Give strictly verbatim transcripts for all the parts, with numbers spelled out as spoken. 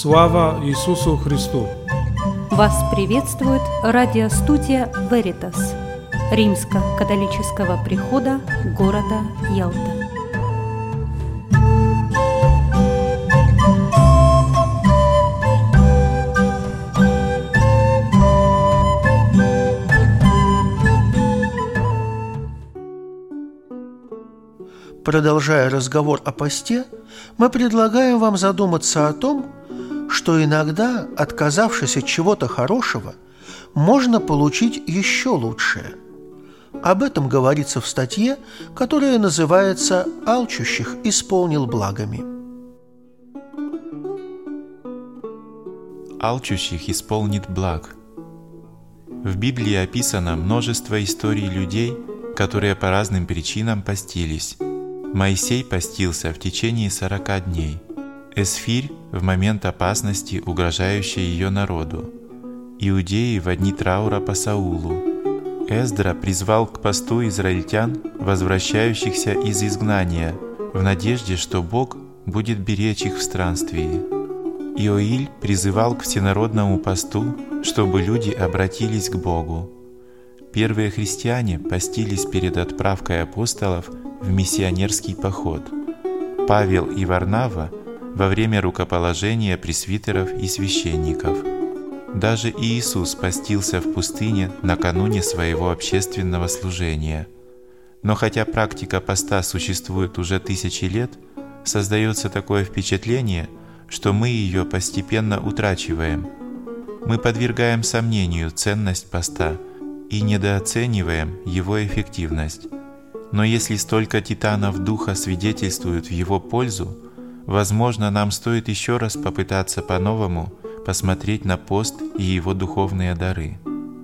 Слава Иисусу Христу! Вас приветствует радиостудия Veritas Римско-католического прихода города Ялта. Продолжая разговор о посте, мы предлагаем вам задуматься о том, что иногда, отказавшись от чего-то хорошего, можно получить еще лучшее. Об этом говорится в статье, которая называется «Алчущих исполнил благами». Алчущих исполнит благ. В Библии описано множество историй людей, которые по разным причинам постились. Моисей постился в течение сорока дней. Эсфирь в момент опасности, угрожающей ее народу. Иудеи в дни траура по Саулу. Эздра призвал к посту израильтян, возвращающихся из изгнания, в надежде, что Бог будет беречь их в странствии. Иоиль призывал к всенародному посту, чтобы люди обратились к Богу. Первые христиане постились перед отправкой апостолов в миссионерский поход. Павел и Варнава во время рукоположения пресвитеров и священников. Даже Иисус постился в пустыне накануне своего общественного служения. Но хотя практика поста существует уже тысячи лет, создается такое впечатление, что мы ее постепенно утрачиваем. Мы подвергаем сомнению ценность поста и недооцениваем его эффективность. Но если столько титанов духа свидетельствуют в его пользу, возможно, нам стоит еще раз попытаться по-новому посмотреть на пост и его духовные дары.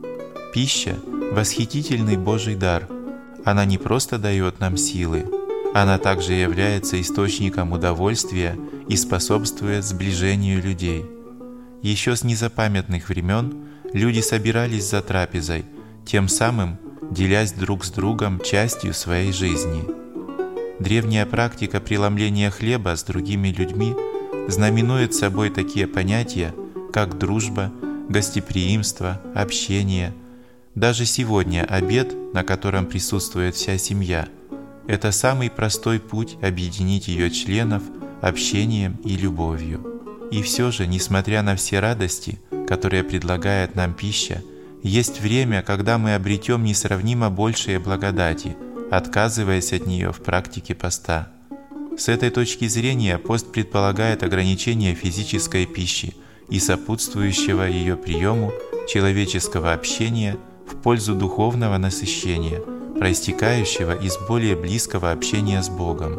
Пища – восхитительный Божий дар. Она не просто дает нам силы, она также является источником удовольствия и способствует сближению людей. Еще с незапамятных времен люди собирались за трапезой, тем самым делясь друг с другом частью своей жизни. Древняя практика преломления хлеба с другими людьми знаменует собой такие понятия, как дружба, гостеприимство, общение. Даже сегодня обед, на котором присутствует вся семья, это самый простой путь объединить ее членов общением и любовью. И все же, несмотря на все радости, которые предлагает нам пища, есть время, когда мы обретем несравнимо большие благодати, отказываясь от нее в практике поста. С этой точки зрения пост предполагает ограничение физической пищи и сопутствующего ее приему человеческого общения в пользу духовного насыщения, проистекающего из более близкого общения с Богом.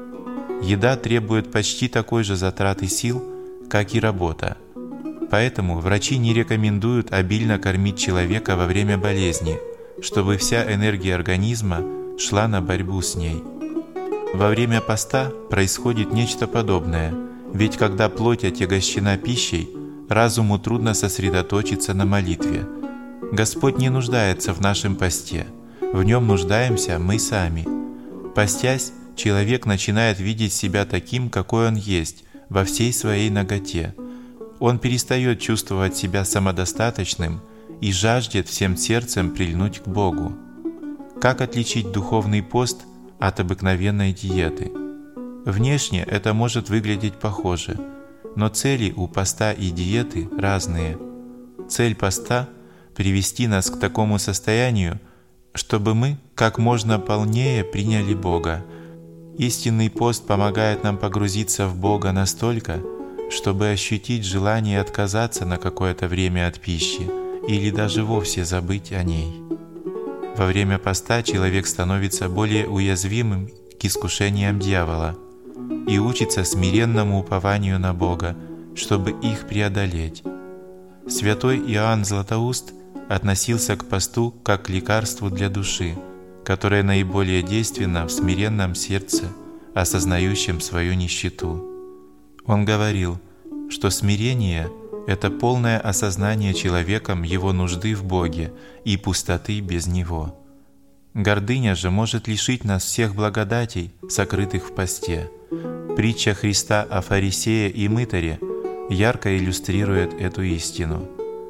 Еда требует почти такой же затраты сил, как и работа. Поэтому врачи не рекомендуют обильно кормить человека во время болезни, чтобы вся энергия организма шла на борьбу с ней. Во время поста происходит нечто подобное, ведь когда плоть отягощена пищей, разуму трудно сосредоточиться на молитве. Господь не нуждается в нашем посте, в нем нуждаемся мы сами. Постясь, человек начинает видеть себя таким, какой он есть, во всей своей наготе. Он перестает чувствовать себя самодостаточным и жаждет всем сердцем прильнуть к Богу. Как отличить духовный пост от обыкновенной диеты? Внешне это может выглядеть похоже, но цели у поста и диеты разные. Цель поста – привести нас к такому состоянию, чтобы мы как можно полнее приняли Бога. Истинный пост помогает нам погрузиться в Бога настолько, чтобы ощутить желание отказаться на какое-то время от пищи или даже вовсе забыть о ней. Во время поста человек становится более уязвимым к искушениям дьявола и учится смиренному упованию на Бога, чтобы их преодолеть. Святой Иоанн Златоуст относился к посту как к лекарству для души, которое наиболее действенно в смиренном сердце, осознающем свою нищету. Он говорил, что смирение – это полное осознание человеком его нужды в Боге и пустоты без Него. Гордыня же может лишить нас всех благодатей, сокрытых в посте. Притча Христа о фарисее и мытаре ярко иллюстрирует эту истину.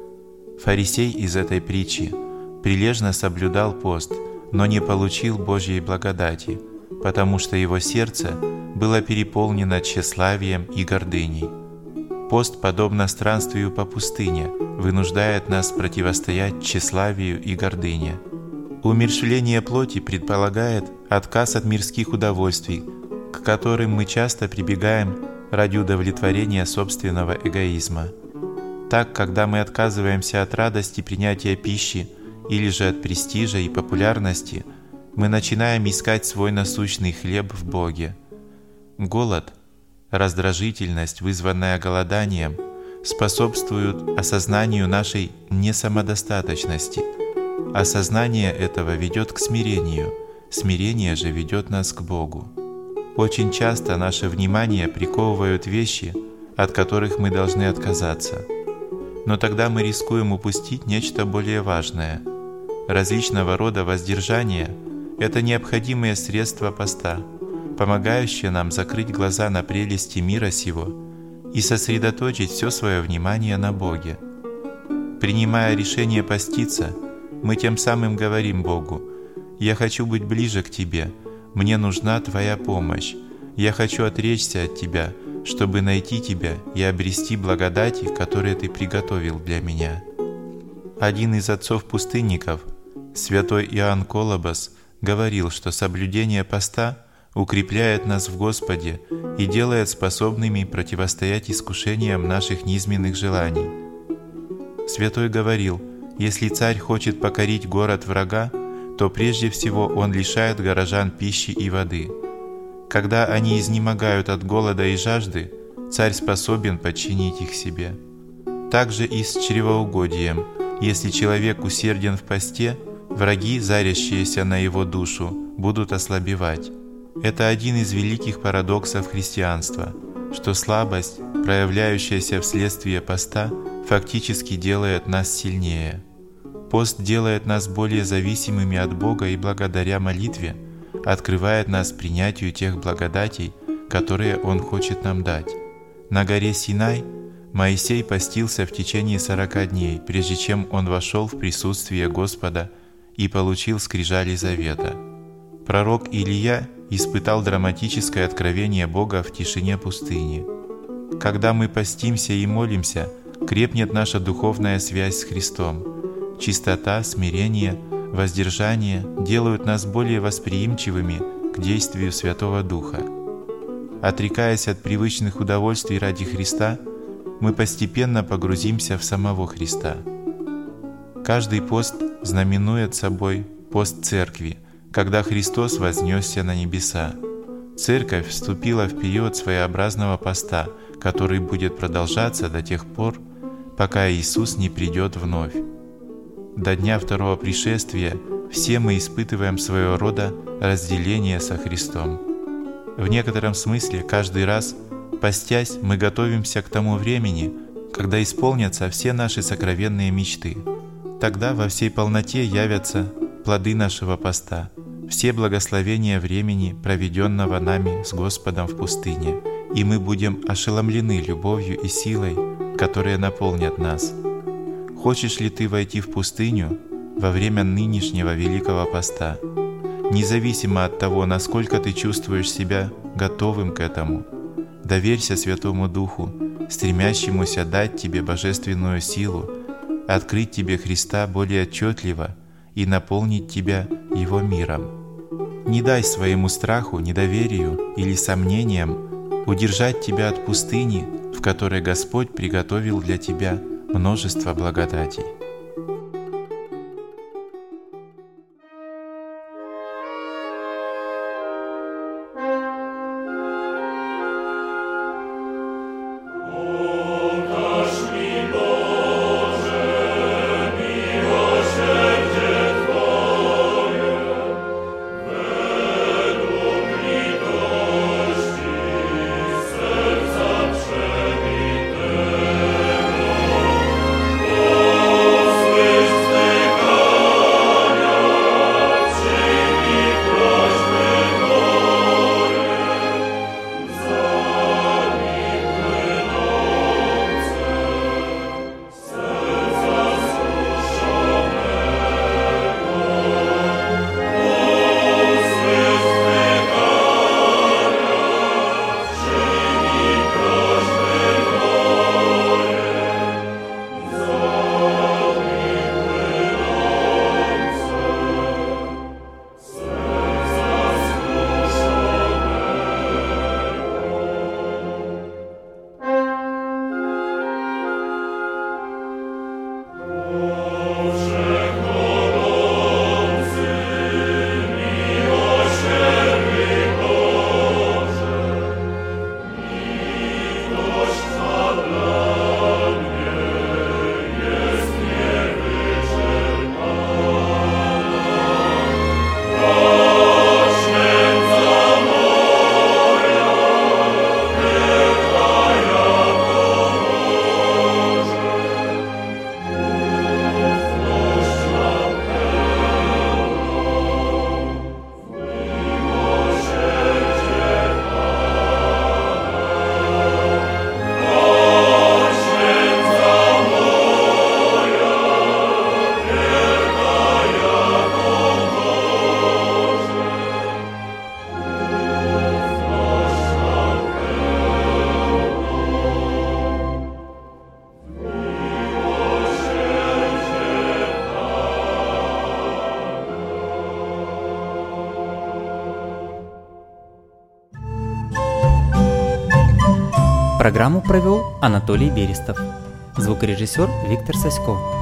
Фарисей из этой притчи прилежно соблюдал пост, но не получил Божьей благодати, потому что его сердце было переполнено тщеславием и гордыней. Пост, подобно странствию по пустыне, вынуждает нас противостоять тщеславию и гордыне. Умерщвление плоти предполагает отказ от мирских удовольствий, к которым мы часто прибегаем ради удовлетворения собственного эгоизма. Так, когда мы отказываемся от радости принятия пищи или же от престижа и популярности, мы начинаем искать свой насущный хлеб в Боге. Голод, раздражительность, вызванная голоданием, способствуют осознанию нашей несамодостаточности. Осознание этого ведет к смирению, смирение же ведет нас к Богу. Очень часто наше внимание приковывают вещи, от которых мы должны отказаться. Но тогда мы рискуем упустить нечто более важное. Различного рода воздержания – это необходимые средства поста, помогающие нам закрыть глаза на прелести мира сего и сосредоточить все свое внимание на Боге. Принимая решение поститься, мы тем самым говорим Богу: «Я хочу быть ближе к Тебе, мне нужна Твоя помощь, я хочу отречься от Тебя, чтобы найти Тебя и обрести благодати, которые Ты приготовил для меня». Один из отцов-пустынников, святой Иоанн Колобос, говорил, что соблюдение поста укрепляет нас в Господе и делает способными противостоять искушениям наших низменных желаний. Святой говорил: если царь хочет покорить город врага, то прежде всего он лишает горожан пищи и воды. Когда они изнемогают от голода и жажды, царь способен подчинить их себе. Также и с чревоугодием. Если человек усерден в посте, враги, зарящиеся на его душу, будут ослабевать. Это один из великих парадоксов христианства, что слабость, проявляющаяся вследствие поста, фактически делает нас сильнее. Пост делает нас более зависимыми от Бога и благодаря молитве открывает нас принятию тех благодатей, которые Он хочет нам дать. На горе Синай Моисей постился в течение сорока дней, прежде чем он вошел в присутствие Господа и получил скрижали завета. Пророк Илия испытал драматическое откровение Бога в тишине пустыни. Когда мы постимся и молимся, крепнет наша духовная связь с Христом. Чистота, смирение, воздержание делают нас более восприимчивыми к действию Святого Духа. Отрекаясь от привычных удовольствий ради Христа, мы постепенно погрузимся в самого Христа. Каждый пост знаменует собой пост Церкви, когда Христос вознесся на небеса. Церковь вступила в период своеобразного поста, который будет продолжаться до тех пор, пока Иисус не придет вновь. До дня второго пришествия все мы испытываем своего рода разделение со Христом. В некотором смысле каждый раз, постясь, мы готовимся к тому времени, когда исполнятся все наши сокровенные мечты. Тогда во всей полноте явятся плоды нашего поста, все благословения времени, проведенного нами с Господом в пустыне, и мы будем ошеломлены любовью и силой, которые наполнят нас. Хочешь ли ты войти в пустыню во время нынешнего Великого Поста? Независимо от того, насколько ты чувствуешь себя готовым к этому, доверься Святому Духу, стремящемуся дать тебе божественную силу, открыть тебе Христа более отчетливо и наполнить тебя Его миром. Не дай своему страху, недоверию или сомнениям удержать тебя от пустыни, в которой Господь приготовил для тебя множество благодатей. Oh Программу провел Анатолий Берестов. Звукорежиссер Виктор Саськов.